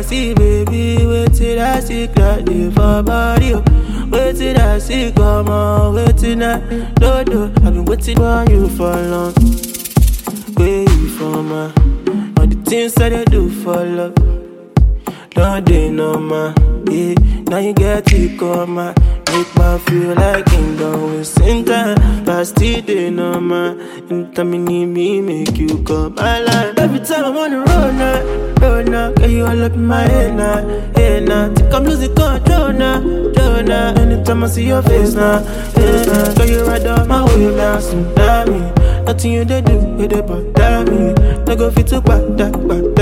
see, baby? Wait till I see clearly for body. Wait till I see, come on, wait till I do. I've been waiting on you for long. Wait for my, all the things that I do for love. Don't they know my, yeah. Now you get to come my, make me feel like kingdom with same time. But still they know my, anytime you need me, make you come my life. Every time I'm on the road now, girl you all up in my head now, think I'm losing control now. Anytime I see your face now, girl you right down my way now, tsunami. Nothing you they do, with they bother me. No go fit to back that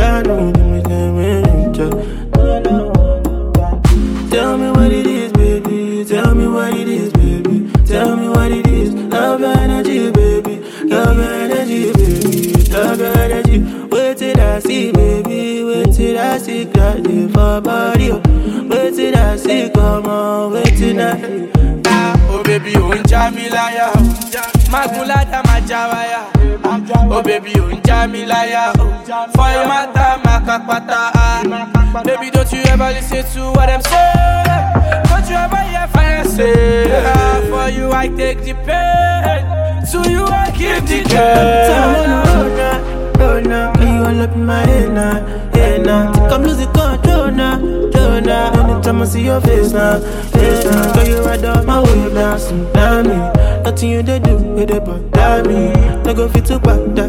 Tell me what it is, baby. Tell me what it is, baby. Tell me what it is. Love your energy, baby. Love your energy, baby. Love your energy. Wait till I see, baby. Wait till I see clearly for body. Wait till I see, come on. Wait till I see. Oh baby, unja mi laya. Magulada majawaya. Oh baby, unja mi laya. For your mata makapata. Baby, don't you ever listen to what I'm saying. Don't you ever hear fire say. For you I take the pain. To you I give the care. Road now, you all up in my head now, think I'm losing control now. Anytime I see your face now, girl you right down my way now, tsunami. Nothing you they do, with they bother me. No go fit to back that.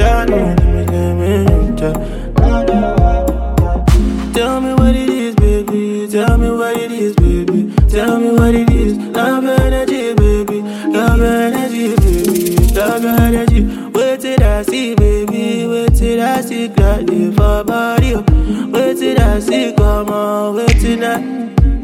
Tell me what it is, baby. Tell me what it is, baby. Tell me what it is. Love your energy, baby. Love your energy, baby. Love your energy. Wait till I see, baby. Wait till I see clearly for body. Wait till I see, come on. Wait till I.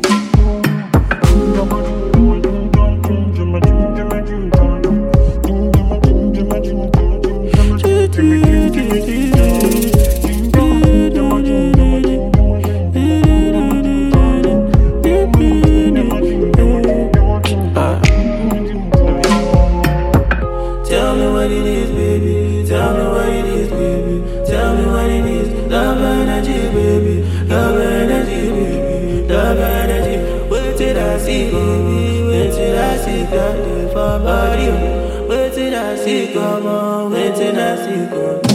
Tell me what it is, baby. Tell me what it is, baby. Tell me what it is. Love your energy, baby. Love your energy, baby. Love your energy. Wait till I see, baby. Wait till I see God for body. Wait till I see, come on. Wait till I see, come on.